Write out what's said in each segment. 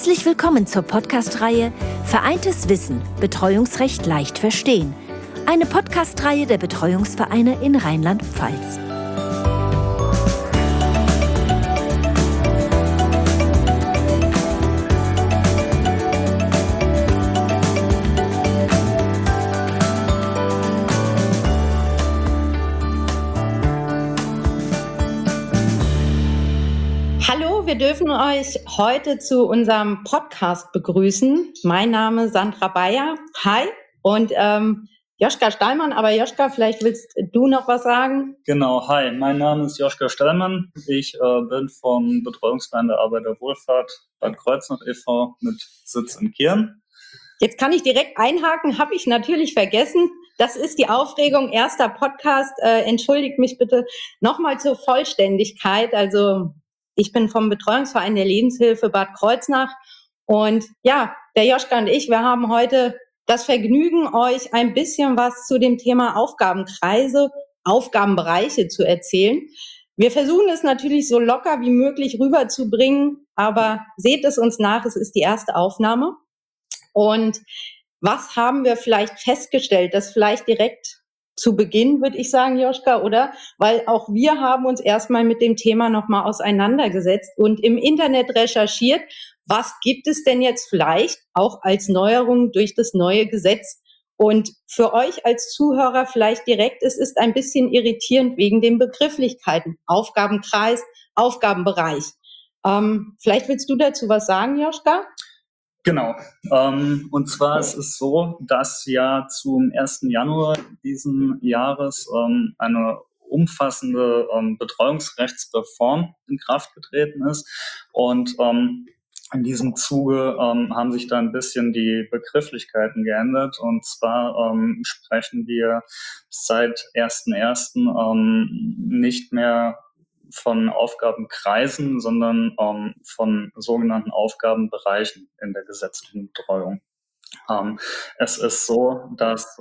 Herzlich willkommen zur Podcast-Reihe Vereintes Wissen – Betreuungsrecht leicht verstehen. Eine Podcast-Reihe der Betreuungsvereine in Rheinland-Pfalz. Hallo, wir dürfen euch heute zu unserem Podcast begrüßen. Mein Name ist Sandra Bayer. Hi. Und Joschka Stallmann. Aber Joschka, vielleicht willst du noch was sagen? Genau, hi. Mein Name ist Joschka Stallmann. Ich bin vom Betreuungsverein der Arbeiterwohlfahrt Bad Kreuznach e.V. mit Sitz in Kirn. Jetzt kann ich direkt einhaken, habe ich natürlich vergessen. Das ist die Aufregung, erster Podcast. Entschuldigt mich bitte nochmal zur Vollständigkeit. Also ich bin vom Betreuungsverein der Lebenshilfe Bad Kreuznach. Und ja, der Joschka und ich, wir haben heute das Vergnügen, euch ein bisschen was zu dem Thema Aufgabenkreise, Aufgabenbereiche zu erzählen. Wir versuchen es natürlich so locker wie möglich rüberzubringen, aber seht es uns nach, es ist die erste Aufnahme. Und was haben wir vielleicht festgestellt, das vielleicht direkt zu Beginn, würde ich sagen, Joschka, oder? Weil auch wir haben uns erstmal mit dem Thema nochmal auseinandergesetzt und im Internet recherchiert, was gibt es denn jetzt vielleicht auch als Neuerung durch das neue Gesetz? Und für euch als Zuhörer vielleicht direkt, es ist ein bisschen irritierend wegen den Begrifflichkeiten. Aufgabenkreis, Aufgabenbereich. Vielleicht willst du dazu was sagen, Joschka? Genau. Und zwar ist es so, dass ja zum 1. Januar diesen Jahres eine umfassende Betreuungsrechtsreform in Kraft getreten ist. Und in diesem Zuge haben sich da ein bisschen die Begrifflichkeiten geändert. Und zwar sprechen wir seit 1.1. Nicht mehr von Aufgabenkreisen, sondern von sogenannten Aufgabenbereichen in der gesetzlichen Betreuung. Es ist so, dass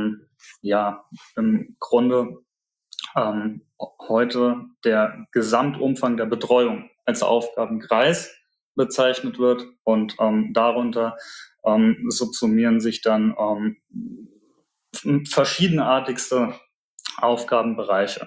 im Grunde heute der Gesamtumfang der Betreuung als Aufgabenkreis bezeichnet wird und darunter subsumieren sich dann verschiedenartigste Aufgabenbereiche.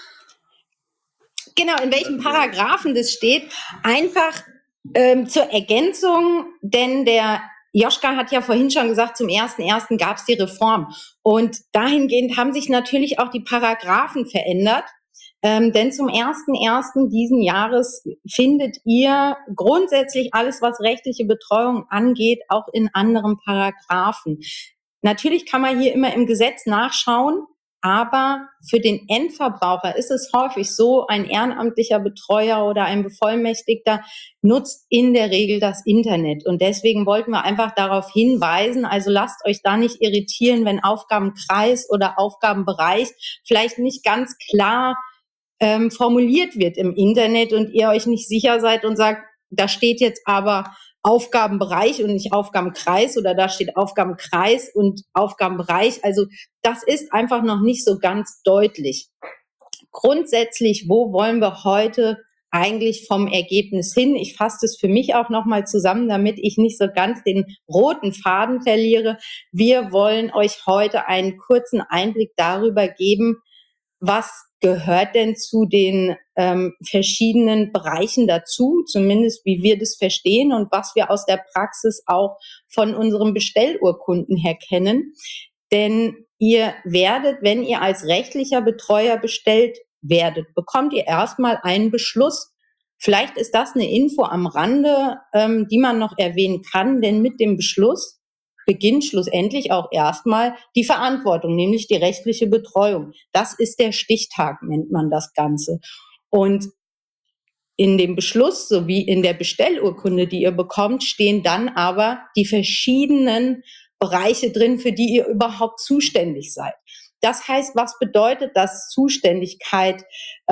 Genau, in welchen Paragraphen das steht. Einfach zur Ergänzung, denn der Joschka hat ja vorhin schon gesagt, zum 1.1. gab es die Reform. Und dahingehend haben sich natürlich auch die Paragraphen verändert. Denn zum 1.1. diesen Jahres findet ihr grundsätzlich alles, was rechtliche Betreuung angeht, auch in anderen Paragraphen. Natürlich kann man hier immer im Gesetz nachschauen, aber für den Endverbraucher ist es häufig so, ein ehrenamtlicher Betreuer oder ein Bevollmächtigter nutzt in der Regel das Internet. Und deswegen wollten wir einfach darauf hinweisen, also lasst euch da nicht irritieren, wenn Aufgabenkreis oder Aufgabenbereich vielleicht nicht ganz klar formuliert wird im Internet und ihr euch nicht sicher seid und sagt, da steht jetzt aber Aufgabenbereich und nicht Aufgabenkreis oder da steht Aufgabenkreis und Aufgabenbereich. Also das ist einfach noch nicht so ganz deutlich. Grundsätzlich, wo wollen wir heute eigentlich vom Ergebnis hin? Ich fasse das für mich auch nochmal zusammen, damit ich nicht so ganz den roten Faden verliere. Wir wollen euch heute einen kurzen Einblick darüber geben, was gehört denn zu den verschiedenen Bereichen dazu, zumindest wie wir das verstehen und was wir aus der Praxis auch von unseren Bestellurkunden her kennen. Denn ihr werdet, wenn ihr als rechtlicher Betreuer bestellt werdet, bekommt ihr erstmal einen Beschluss. Vielleicht ist das eine Info am Rande, die man noch erwähnen kann, denn mit dem Beschluss beginnt schlussendlich auch erstmal die Verantwortung, nämlich die rechtliche Betreuung. Das ist der Stichtag, nennt man das Ganze. Und in dem Beschluss sowie in der Bestellurkunde, die ihr bekommt, stehen dann aber die verschiedenen Bereiche drin, für die ihr überhaupt zuständig seid. Das heißt, was bedeutet das Zuständigkeit?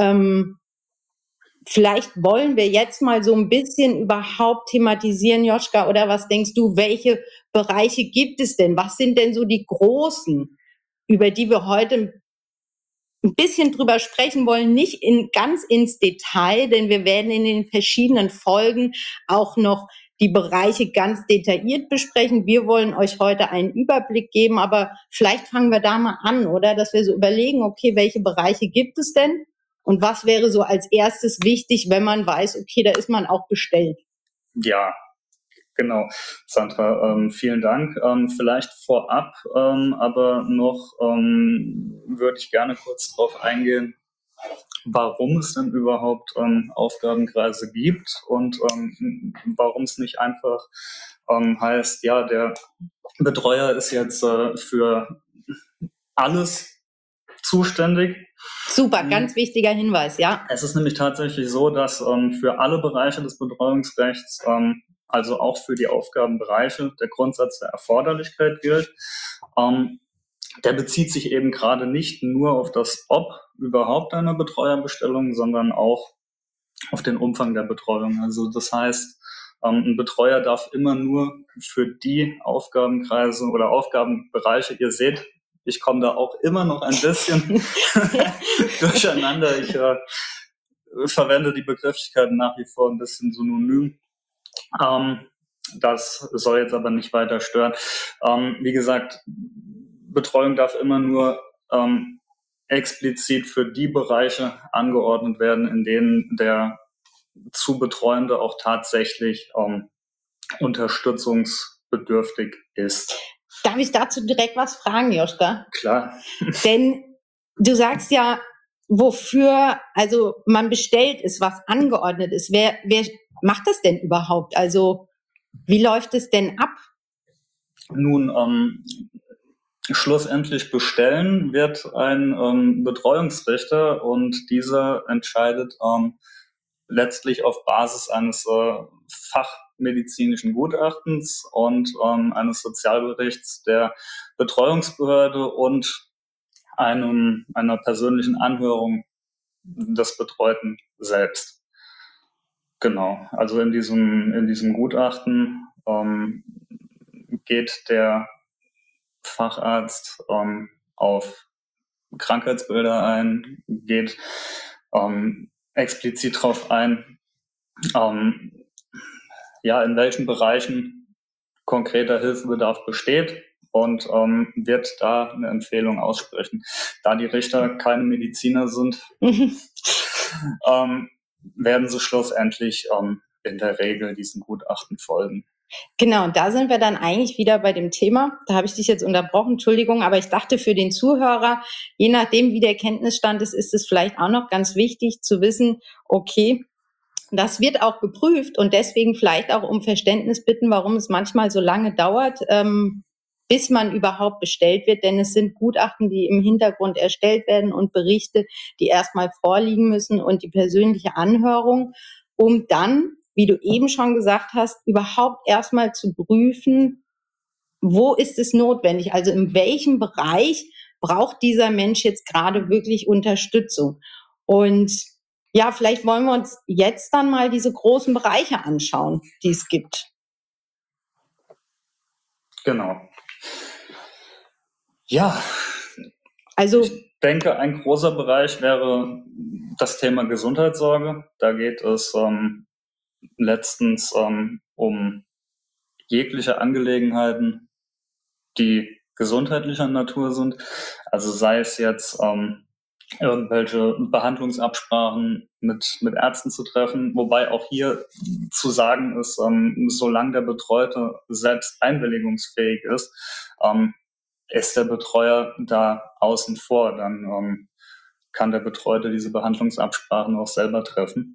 Vielleicht wollen wir jetzt mal so ein bisschen überhaupt thematisieren, Joschka, oder was denkst du, welche Bereiche gibt es denn? Was sind denn so die großen, über die wir heute ein bisschen drüber sprechen wollen, nicht ganz ins Detail, denn wir werden in den verschiedenen Folgen auch noch die Bereiche ganz detailliert besprechen. Wir wollen euch heute einen Überblick geben, aber vielleicht fangen wir da mal an, oder? Dass wir so überlegen, okay, welche Bereiche gibt es denn? Und was wäre so als erstes wichtig, wenn man weiß, okay, da ist man auch bestellt? Ja, genau. Sandra, vielen Dank. Vielleicht vorab, aber noch würde ich gerne kurz darauf eingehen, warum es denn überhaupt Aufgabenkreise gibt und warum es nicht einfach heißt, ja, der Betreuer ist jetzt für alles zuständig. Super, ganz wichtiger Hinweis, ja. Es ist nämlich tatsächlich so, dass für alle Bereiche des Betreuungsrechts, also auch für die Aufgabenbereiche, der Grundsatz der Erforderlichkeit gilt. Der bezieht sich eben gerade nicht nur auf das Ob überhaupt einer Betreuerbestellung, sondern auch auf den Umfang der Betreuung. Also das heißt, ein Betreuer darf immer nur für die Aufgabenkreise oder Aufgabenbereiche, ihr seht, ich komme da auch immer noch ein bisschen durcheinander. Ich verwende die Begrifflichkeiten nach wie vor ein bisschen synonym. Das soll jetzt aber nicht weiter stören. Wie gesagt, Betreuung darf immer nur explizit für die Bereiche angeordnet werden, in denen der zu Betreuende auch tatsächlich unterstützungsbedürftig ist. Darf ich dazu direkt was fragen, Joschka? Klar. Denn du sagst ja, wofür, also man bestellt ist, was angeordnet ist. Wer macht das denn überhaupt? Also wie läuft es denn ab? Nun, schlussendlich bestellen wird ein Betreuungsrichter und dieser entscheidet letztlich auf Basis eines fachmedizinischen Gutachtens und eines Sozialberichts der Betreuungsbehörde und einer persönlichen Anhörung des Betreuten selbst. Genau, also in diesem Gutachten geht der Facharzt auf Krankheitsbilder ein, geht explizit darauf ein, ja, in welchen Bereichen konkreter Hilfebedarf besteht und wird da eine Empfehlung aussprechen. Da die Richter keine Mediziner sind, werden sie schlussendlich in der Regel diesen Gutachten folgen. Genau, und da sind wir dann eigentlich wieder bei dem Thema. Da habe ich dich jetzt unterbrochen, Entschuldigung, aber ich dachte für den Zuhörer, je nachdem, wie der Kenntnisstand ist, ist es vielleicht auch noch ganz wichtig zu wissen, okay, das wird auch geprüft und deswegen vielleicht auch um Verständnis bitten, warum es manchmal so lange dauert, bis man überhaupt bestellt wird, denn es sind Gutachten, die im Hintergrund erstellt werden und Berichte, die erstmal vorliegen müssen und die persönliche Anhörung, um dann, wie du eben schon gesagt hast, überhaupt erstmal zu prüfen, wo ist es notwendig? Also in welchem Bereich braucht dieser Mensch jetzt gerade wirklich Unterstützung? Und ja, vielleicht wollen wir uns jetzt dann mal diese großen Bereiche anschauen, die es gibt. Genau. Ja, also ich denke, ein großer Bereich wäre das Thema Gesundheitssorge. Da geht es letztens um jegliche Angelegenheiten, die gesundheitlicher Natur sind. Also sei es jetzt irgendwelche Behandlungsabsprachen mit Ärzten zu treffen, wobei auch hier zu sagen ist, solange der Betreute selbst einwilligungsfähig ist der Betreuer da außen vor. Dann kann der Betreute diese Behandlungsabsprachen auch selber treffen.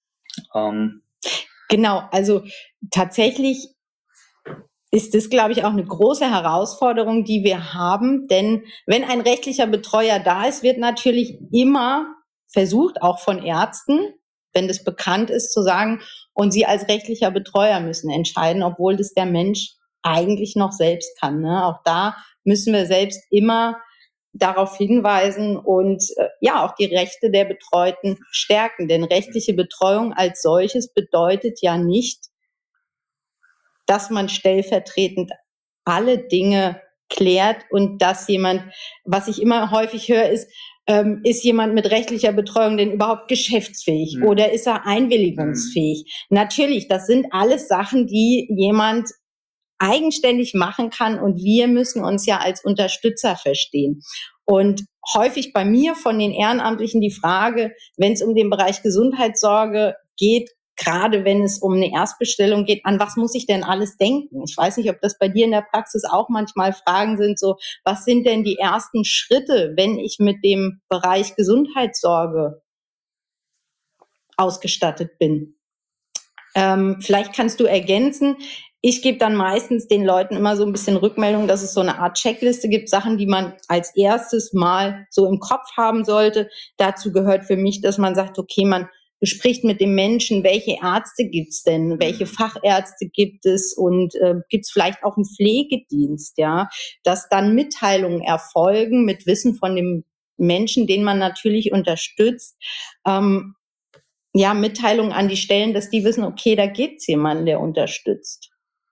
Genau, also tatsächlich ist das, glaube ich, auch eine große Herausforderung, die wir haben. Denn wenn ein rechtlicher Betreuer da ist, wird natürlich immer versucht, auch von Ärzten, wenn das bekannt ist, zu sagen, und Sie als rechtlicher Betreuer müssen entscheiden, obwohl das der Mensch eigentlich noch selbst kann. Ne? Auch da müssen wir selbst immer darauf hinweisen und ja, auch die Rechte der Betreuten stärken. Denn rechtliche Betreuung als solches bedeutet ja nicht, dass man stellvertretend alle Dinge klärt und dass jemand, was ich immer häufig höre, ist, ist jemand mit rechtlicher Betreuung denn überhaupt geschäftsfähig oder ist er einwilligungsfähig? Natürlich, das sind alles Sachen, die jemand eigenständig machen kann und wir müssen uns ja als Unterstützer verstehen. Und häufig bei mir von den Ehrenamtlichen die Frage, wenn es um den Bereich Gesundheitssorge geht, gerade wenn es um eine Erstbestellung geht, an was muss ich denn alles denken? Ich weiß nicht, ob das bei dir in der Praxis auch manchmal Fragen sind, so, was sind denn die ersten Schritte, wenn ich mit dem Bereich Gesundheitssorge ausgestattet bin? Vielleicht kannst du ergänzen. Ich gebe dann meistens den Leuten immer so ein bisschen Rückmeldung, dass es so eine Art Checkliste gibt, Sachen, die man als erstes mal so im Kopf haben sollte. Dazu gehört für mich, dass man sagt, okay, man bespricht mit dem Menschen, welche Ärzte gibt's denn, welche Fachärzte gibt es und gibt's vielleicht auch einen Pflegedienst, ja, dass dann Mitteilungen erfolgen mit Wissen von dem Menschen, den man natürlich unterstützt. Mitteilungen an die Stellen, dass die wissen, okay, da gibt's jemanden, der unterstützt.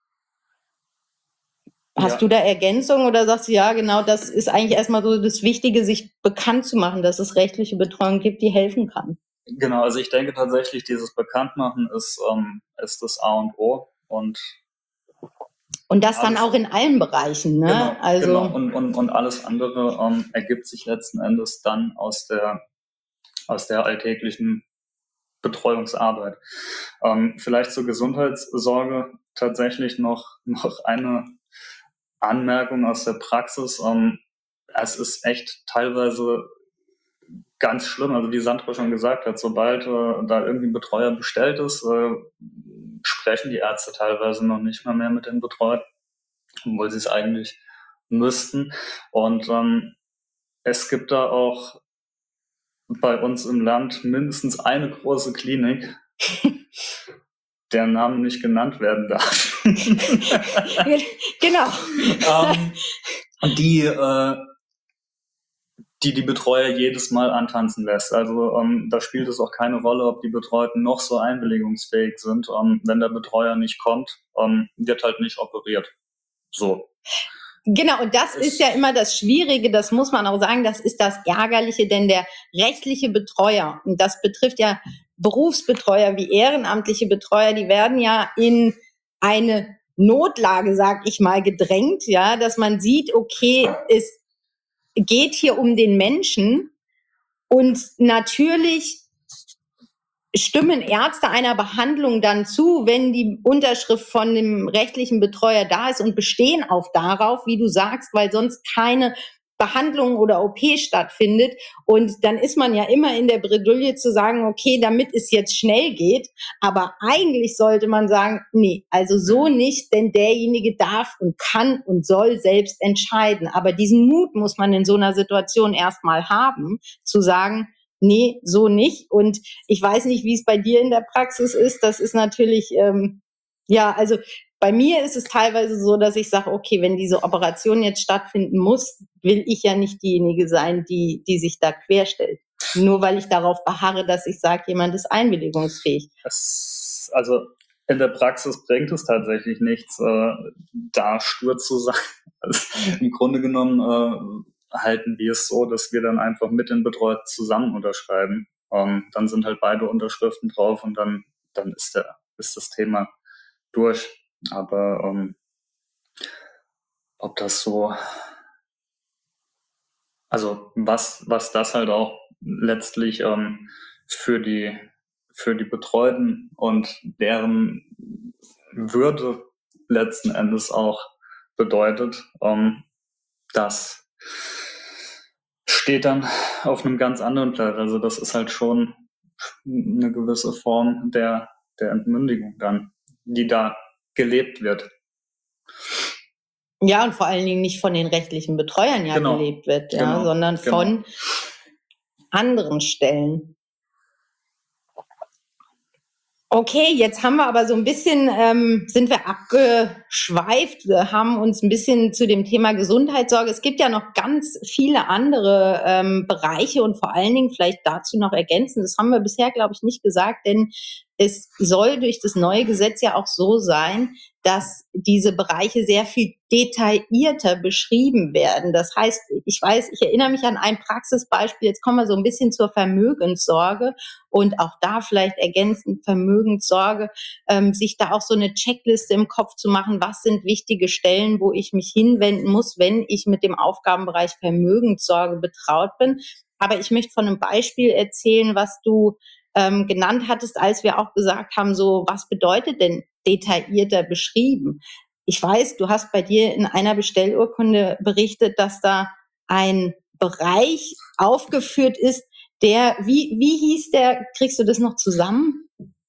Hast du da Ergänzungen oder sagst du, ja, genau, das ist eigentlich erstmal so das Wichtige, sich bekannt zu machen, dass es rechtliche Betreuung gibt, die helfen kann? Genau, also ich denke tatsächlich, dieses Bekanntmachen ist das A und O und das dann auch in allen Bereichen, ne? Genau. Und alles andere ergibt sich letzten Endes dann aus der alltäglichen Betreuungsarbeit. Vielleicht zur Gesundheitssorge tatsächlich noch eine Anmerkung aus der Praxis. Es ist echt teilweise ganz schlimm, also wie Sandra schon gesagt hat, sobald da irgendwie ein Betreuer bestellt ist, sprechen die Ärzte teilweise noch nicht mal mehr mit den Betreuten, obwohl sie es eigentlich müssten. Und es gibt da auch bei uns im Land mindestens eine große Klinik, deren Name nicht genannt werden darf. Genau. Und die Betreuer jedes Mal antanzen lässt. Also da spielt es auch keine Rolle, ob die Betreuten noch so einwilligungsfähig sind. Wenn der Betreuer nicht kommt, wird halt nicht operiert. So. Genau, und das ist ja immer das Schwierige, das muss man auch sagen, das ist das Ärgerliche, denn der rechtliche Betreuer, und das betrifft ja Berufsbetreuer wie ehrenamtliche Betreuer, die werden ja in eine Notlage, sag ich mal, gedrängt, ja, dass man sieht, okay, es geht hier um den Menschen und natürlich stimmen Ärzte einer Behandlung dann zu, wenn die Unterschrift von dem rechtlichen Betreuer da ist und bestehen auch darauf, wie du sagst, weil sonst keine Behandlung oder OP stattfindet. Und dann ist man ja immer in der Bredouille zu sagen, okay, damit es jetzt schnell geht. Aber eigentlich sollte man sagen, nee, also so nicht, denn derjenige darf und kann und soll selbst entscheiden. Aber diesen Mut muss man in so einer Situation erstmal haben, zu sagen, nee, so nicht. Und ich weiß nicht, wie es bei dir in der Praxis ist. Das ist natürlich, also bei mir ist es teilweise so, dass ich sage, okay, wenn diese Operation jetzt stattfinden muss, will ich ja nicht diejenige sein, die sich da querstellt. Nur weil ich darauf beharre, dass ich sage, jemand ist einwilligungsfähig. Also in der Praxis bringt es tatsächlich nichts, da stur zu sein. Also, im Grunde genommen halten wir es so, dass wir dann einfach mit den Betreuten zusammen unterschreiben. Dann sind halt beide Unterschriften drauf und dann ist das Thema durch. Aber ob das so, also was das halt auch letztlich für die Betreuten und deren Würde letzten Endes auch bedeutet, das steht dann auf einem ganz anderen Blatt. Also das ist halt schon eine gewisse Form der Entmündigung dann, die da gelebt wird. Ja, und vor allen Dingen nicht von den rechtlichen Betreuern gelebt wird, sondern von anderen Stellen. Okay, jetzt haben wir aber so ein bisschen, sind wir abgeschweift, haben uns ein bisschen zu dem Thema Gesundheitssorge. Es gibt ja noch ganz viele andere Bereiche und vor allen Dingen vielleicht dazu noch ergänzen. Das haben wir bisher, glaube ich, nicht gesagt, denn es soll durch das neue Gesetz ja auch so sein, dass diese Bereiche sehr viel detaillierter beschrieben werden. Das heißt, ich erinnere mich an ein Praxisbeispiel, jetzt kommen wir so ein bisschen zur Vermögenssorge und auch da vielleicht ergänzend Vermögenssorge, sich da auch so eine Checkliste im Kopf zu machen, was sind wichtige Stellen, wo ich mich hinwenden muss, wenn ich mit dem Aufgabenbereich Vermögenssorge betraut bin. Aber ich möchte von einem Beispiel erzählen, was du genannt hattest, als wir auch gesagt haben, so, was bedeutet denn detaillierter beschrieben? Ich weiß, du hast bei dir in einer Bestellurkunde berichtet, dass da ein Bereich aufgeführt ist, der, wie hieß der, kriegst du das noch zusammen?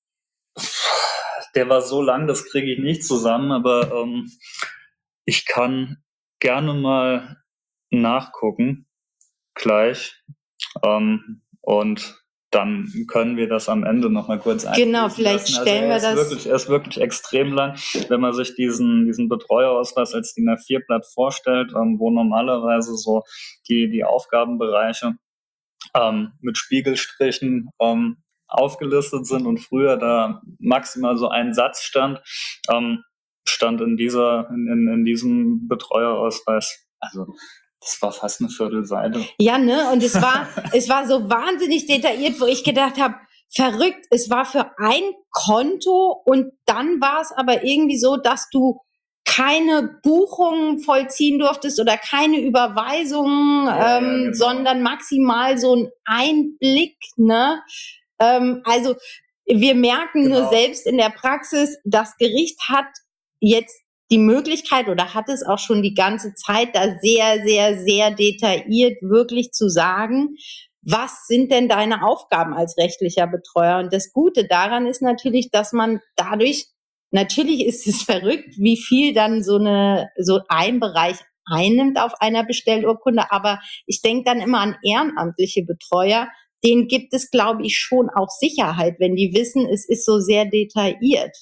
Der war so lang, das kriege ich nicht zusammen, aber ich kann gerne mal nachgucken, gleich, und dann können wir das am Ende noch mal kurz einblenden. Genau, vielleicht stellen wir das. Er ist wirklich extrem lang, wenn man sich diesen Betreuerausweis als DIN A4-Blatt vorstellt, wo normalerweise so die Aufgabenbereiche mit Spiegelstrichen aufgelistet sind und früher da maximal so ein Satz stand in diesem Betreuerausweis. Also das war fast eine Viertelseite. Ja, ne? Und es war so wahnsinnig detailliert, wo ich gedacht habe, verrückt, es war für ein Konto und dann war es aber irgendwie so, dass du keine Buchungen vollziehen durftest oder keine Überweisungen, Genau. sondern maximal so ein Einblick, ne? Also wir merken nur selbst in der Praxis, das Gericht hat jetzt die Möglichkeit oder hat es auch schon die ganze Zeit, da sehr, sehr, sehr detailliert wirklich zu sagen, was sind denn deine Aufgaben als rechtlicher Betreuer? Und das Gute daran ist natürlich, dass man dadurch, natürlich ist es verrückt, wie viel dann so ein Bereich einnimmt auf einer Bestellurkunde, aber ich denke dann immer an ehrenamtliche Betreuer, denen gibt es, glaube ich, schon auch Sicherheit, wenn die wissen, es ist so sehr detailliert.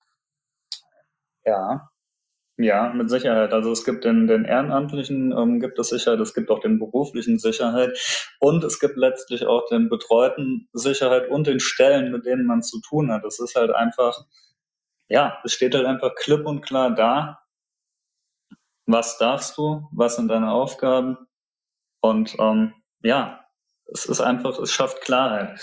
Ja, mit Sicherheit. Also es gibt den Ehrenamtlichen, gibt es Sicherheit, es gibt auch den beruflichen Sicherheit und es gibt letztlich auch den Betreuten Sicherheit und den Stellen, mit denen man zu tun hat. Es ist halt einfach, ja, es steht halt einfach klipp und klar da, was darfst du, was sind deine Aufgaben und ja, es ist einfach, es schafft Klarheit.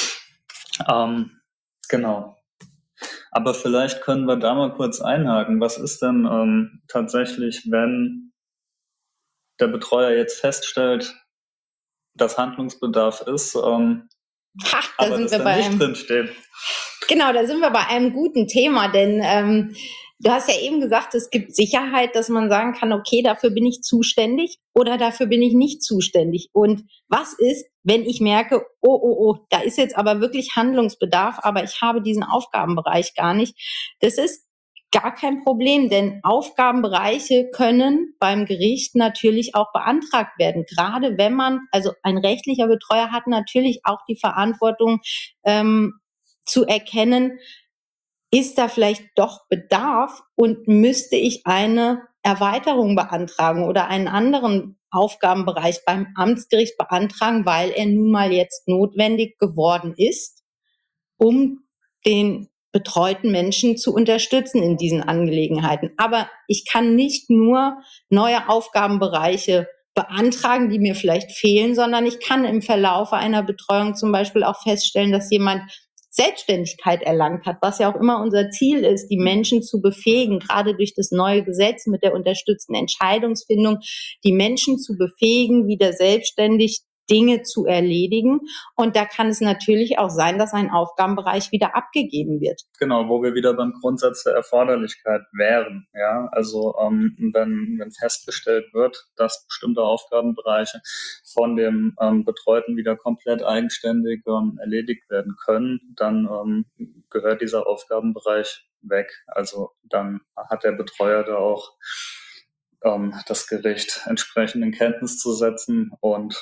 Genau. Aber vielleicht können wir da mal kurz einhaken. Was ist denn tatsächlich, wenn der Betreuer jetzt feststellt, dass Handlungsbedarf ist, aber das da nicht drin steht? Genau, da sind wir bei einem guten Thema, denn du hast ja eben gesagt, es gibt Sicherheit, dass man sagen kann, okay, dafür bin ich zuständig oder dafür bin ich nicht zuständig. Und was ist, wenn ich merke, oh, da ist jetzt aber wirklich Handlungsbedarf, aber ich habe diesen Aufgabenbereich gar nicht. Das ist gar kein Problem, denn Aufgabenbereiche können beim Gericht natürlich auch beantragt werden. Gerade wenn man, also ein rechtlicher Betreuer hat natürlich auch die Verantwortung, zu erkennen, ist da vielleicht doch Bedarf und müsste ich eine Erweiterung beantragen oder einen anderen Aufgabenbereich beim Amtsgericht beantragen, weil er nun mal jetzt notwendig geworden ist, um den betreuten Menschen zu unterstützen in diesen Angelegenheiten. Aber ich kann nicht nur neue Aufgabenbereiche beantragen, die mir vielleicht fehlen, sondern ich kann im Verlauf einer Betreuung zum Beispiel auch feststellen, dass jemand Selbstständigkeit erlangt hat, was ja auch immer unser Ziel ist, die Menschen zu befähigen, gerade durch das neue Gesetz mit der unterstützten Entscheidungsfindung, die Menschen zu befähigen, wieder selbstständig Dinge zu erledigen. Und da kann es natürlich auch sein, dass ein Aufgabenbereich wieder abgegeben wird. Genau, wo wir wieder beim Grundsatz der Erforderlichkeit wären. Ja, also wenn festgestellt wird, dass bestimmte Aufgabenbereiche von dem Betreuten wieder komplett eigenständig erledigt werden können, dann gehört dieser Aufgabenbereich weg. Also dann hat der Betreuer da auch das Gericht entsprechend in Kenntnis zu setzen und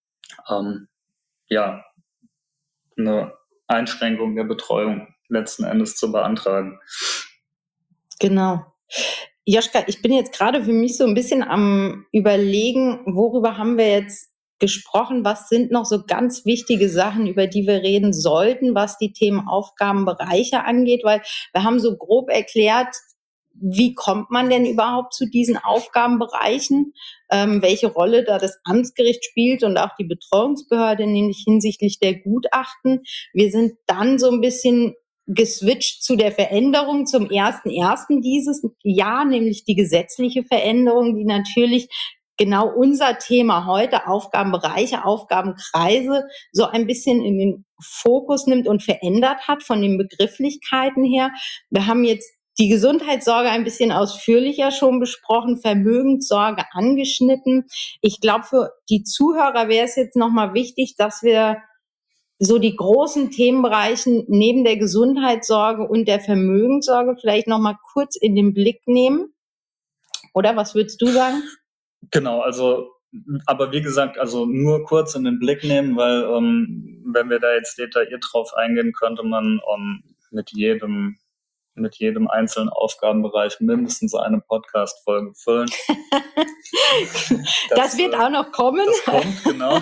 ja, eine Einschränkung der Betreuung letzten Endes zu beantragen. Genau. Joschka, ich bin jetzt gerade für mich so ein bisschen am Überlegen, worüber haben wir jetzt gesprochen, was sind noch so ganz wichtige Sachen, über die wir reden sollten, was die Themen Aufgabenbereiche angeht, weil wir haben so grob erklärt, wie kommt man denn überhaupt zu diesen Aufgabenbereichen, welche Rolle da das Amtsgericht spielt und auch die Betreuungsbehörde, nämlich hinsichtlich der Gutachten. Wir sind dann so ein bisschen geswitcht zu der Veränderung zum 1.1. dieses Jahr, nämlich die gesetzliche Veränderung, die natürlich genau unser Thema heute, Aufgabenbereiche, Aufgabenkreise, so ein bisschen in den Fokus nimmt und verändert hat von den Begrifflichkeiten her. Wir haben jetzt die Gesundheitssorge ein bisschen ausführlicher schon besprochen, Vermögenssorge angeschnitten. Ich glaube, für die Zuhörer wäre es jetzt nochmal wichtig, dass wir so die großen Themenbereichen neben der Gesundheitssorge und der Vermögenssorge vielleicht nochmal kurz in den Blick nehmen. Oder was würdest du sagen? Genau, also, aber wie gesagt, also nur kurz in den Blick nehmen, weil wenn wir da jetzt detailliert drauf eingehen, könnte man mit jedem einzelnen Aufgabenbereich mindestens eine Podcast-Folge füllen. Das wird auch noch kommen. Das kommt, genau.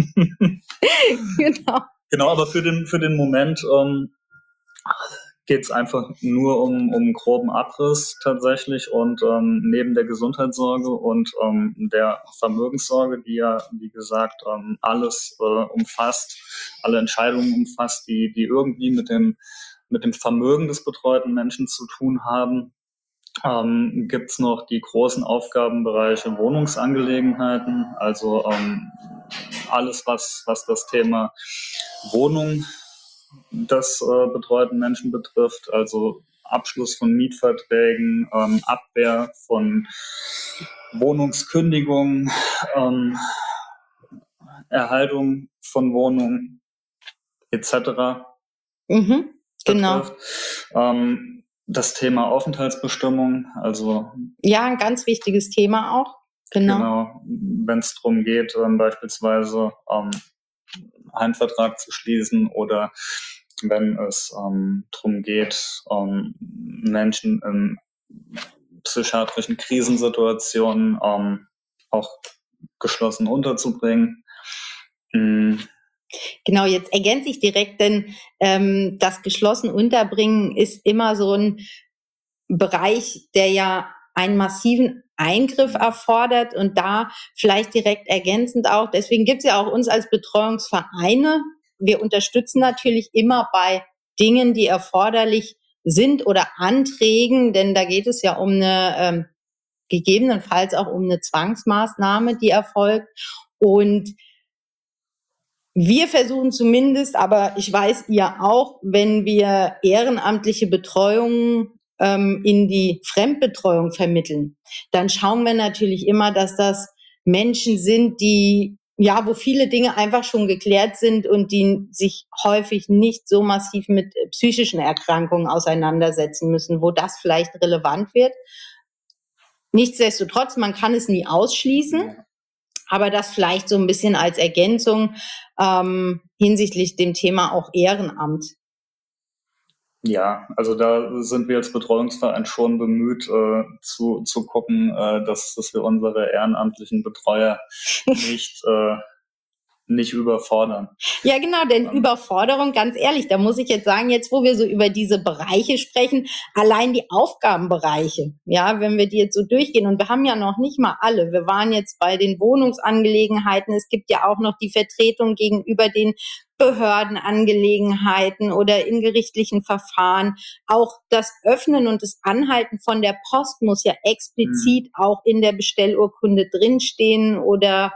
Genau. Genau, aber für den Moment geht es einfach nur um groben Abriss tatsächlich und neben der Gesundheitssorge und der Vermögenssorge, die ja, wie gesagt, alles umfasst, alle Entscheidungen umfasst, die irgendwie mit dem Vermögen des betreuten Menschen zu tun haben, gibt es noch die großen Aufgabenbereiche Wohnungsangelegenheiten, also alles, was das Thema Wohnung des betreuten Menschen betrifft, also Abschluss von Mietverträgen, Abwehr von Wohnungskündigungen, Erhaltung von Wohnungen etc. Genau. Das Thema Aufenthaltsbestimmung, also ja, ein ganz wichtiges Thema auch. Genau, wenn es darum geht, beispielsweise Heimvertrag zu schließen oder wenn es darum geht, Menschen in psychiatrischen Krisensituationen auch geschlossen unterzubringen. Genau, jetzt ergänze ich direkt, denn das geschlossen unterbringen ist immer so ein Bereich, der ja einen massiven Eingriff erfordert und da vielleicht direkt ergänzend auch. Deswegen gibt es ja auch uns als Betreuungsvereine. Wir unterstützen natürlich immer bei Dingen, die erforderlich sind oder Anträgen, denn da geht es ja um eine gegebenenfalls auch um eine Zwangsmaßnahme, die erfolgt. Und wir versuchen zumindest, aber ich weiß ihr auch, wenn wir ehrenamtliche Betreuung in die Fremdbetreuung vermitteln, dann schauen wir natürlich immer, dass das Menschen sind, die, ja, wo viele Dinge einfach schon geklärt sind und die sich häufig nicht so massiv mit psychischen Erkrankungen auseinandersetzen müssen, wo das vielleicht relevant wird. Nichtsdestotrotz, man kann es nie ausschließen. Aber das vielleicht so ein bisschen als Ergänzung hinsichtlich dem Thema auch Ehrenamt. Ja, also da sind wir als Betreuungsverein schon bemüht, zu gucken, dass wir unsere ehrenamtlichen Betreuer nicht überfordern. Ja, genau, denn Überforderung, ganz ehrlich, da muss ich jetzt sagen, jetzt wo wir so über diese Bereiche sprechen, allein die Aufgabenbereiche, ja, wenn wir die jetzt so durchgehen, und wir haben ja noch nicht mal alle, wir waren jetzt bei den Wohnungsangelegenheiten, es gibt ja auch noch die Vertretung gegenüber den Behördenangelegenheiten oder in gerichtlichen Verfahren. Auch das Öffnen und das Anhalten von der Post muss ja explizit auch in der Bestellurkunde drinstehen oder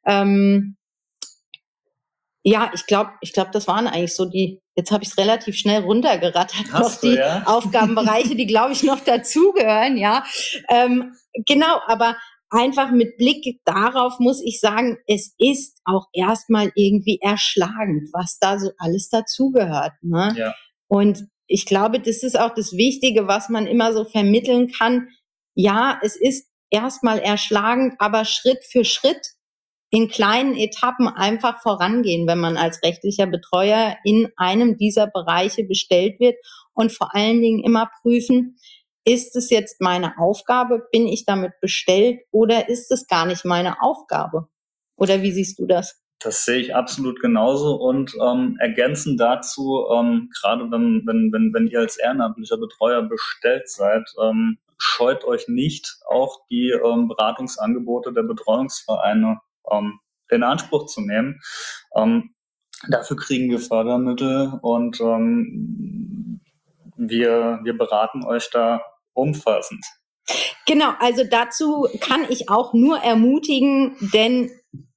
ja, ich glaube, das waren eigentlich so die, jetzt habe ich es relativ schnell runtergerattert, noch die Aufgabenbereiche, die, glaube ich, noch dazugehören, ja. Genau, aber einfach mit Blick darauf muss ich sagen, es ist auch erstmal irgendwie erschlagend, was da so alles dazugehört, ne? Ja. Und ich glaube, das ist auch das Wichtige, was man immer so vermitteln kann. Ja, es ist erstmal erschlagend, aber Schritt für Schritt in kleinen Etappen einfach vorangehen, wenn man als rechtlicher Betreuer in einem dieser Bereiche bestellt wird und vor allen Dingen immer prüfen, ist es jetzt meine Aufgabe, bin ich damit bestellt oder ist es gar nicht meine Aufgabe? Oder wie siehst du das? Das sehe ich absolut genauso und ergänzend dazu, gerade wenn ihr als ehrenamtlicher Betreuer bestellt seid, scheut euch nicht, auch die Beratungsangebote der Betreuungsvereine in Anspruch zu nehmen. Dafür kriegen wir Fördermittel und wir beraten euch da umfassend. Genau, also dazu kann ich auch nur ermutigen, denn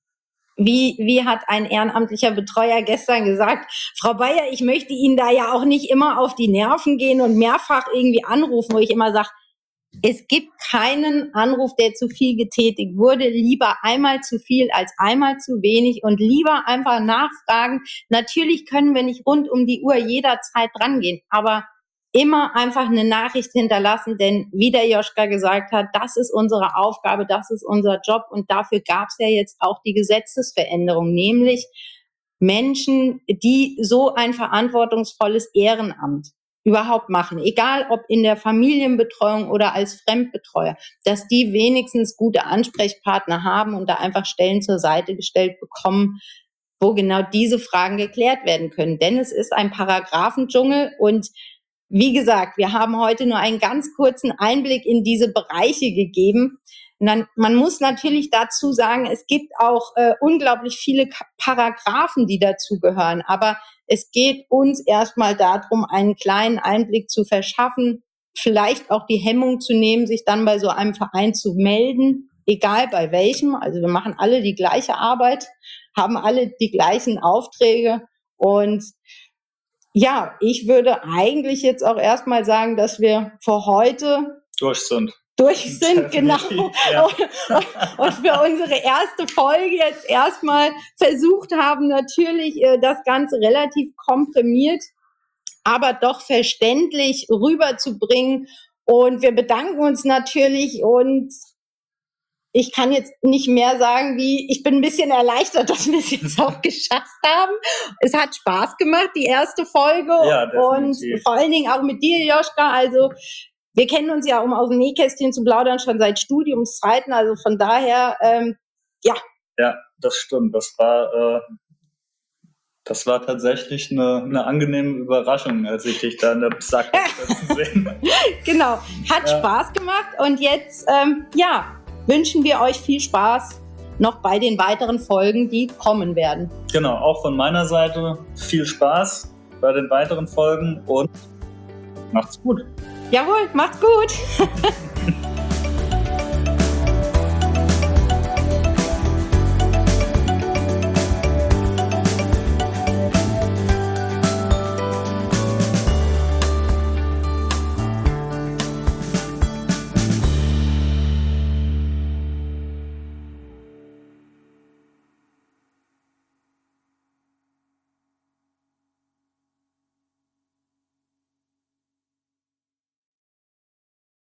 wie hat ein ehrenamtlicher Betreuer gestern gesagt, Frau Bayer, ich möchte Ihnen da ja auch nicht immer auf die Nerven gehen und mehrfach irgendwie anrufen, wo ich immer sage, es gibt keinen Anruf, der zu viel getätigt wurde. Lieber einmal zu viel als einmal zu wenig und lieber einfach nachfragen. Natürlich können wir nicht rund um die Uhr jederzeit drangehen, aber immer einfach eine Nachricht hinterlassen, denn wie der Joschka gesagt hat, das ist unsere Aufgabe, das ist unser Job und dafür gab es ja jetzt auch die Gesetzesveränderung, nämlich Menschen, die so ein verantwortungsvolles Ehrenamt überhaupt machen, egal ob in der Familienbetreuung oder als Fremdbetreuer, dass die wenigstens gute Ansprechpartner haben und da einfach Stellen zur Seite gestellt bekommen, wo genau diese Fragen geklärt werden können. Denn es ist ein Paragraphendschungel und wie gesagt, wir haben heute nur einen ganz kurzen Einblick in diese Bereiche gegeben. Man muss natürlich dazu sagen, es gibt auch unglaublich viele Paragraphen, die dazugehören. Aber es geht uns erstmal darum, einen kleinen Einblick zu verschaffen, vielleicht auch die Hemmung zu nehmen, sich dann bei so einem Verein zu melden, egal bei welchem. Also wir machen alle die gleiche Arbeit, haben alle die gleichen Aufträge und ja, ich würde eigentlich jetzt auch erstmal sagen, dass wir für heute durch sind, genau. Ja. Und für unsere erste Folge jetzt erstmal versucht haben, natürlich das Ganze relativ komprimiert, aber doch verständlich rüberzubringen. Und wir bedanken uns natürlich und ich kann jetzt nicht mehr sagen, ich bin ein bisschen erleichtert, dass wir es jetzt auch geschafft haben. Es hat Spaß gemacht, die erste Folge. Ja, definitiv. Und vor allen Dingen auch mit dir, Joschka. Also wir kennen uns ja, um aus dem Nähkästchen zu plaudern, schon seit Studiumszeiten. Also von daher, ja. Ja, das stimmt. Das war tatsächlich eine angenehme Überraschung, als ich dich da in der Sackgasse sitzen sehen. Genau, hat Spaß gemacht. Und jetzt, wünschen wir euch viel Spaß noch bei den weiteren Folgen, die kommen werden. Genau, auch von meiner Seite viel Spaß bei den weiteren Folgen und macht's gut. Jawohl, macht's gut.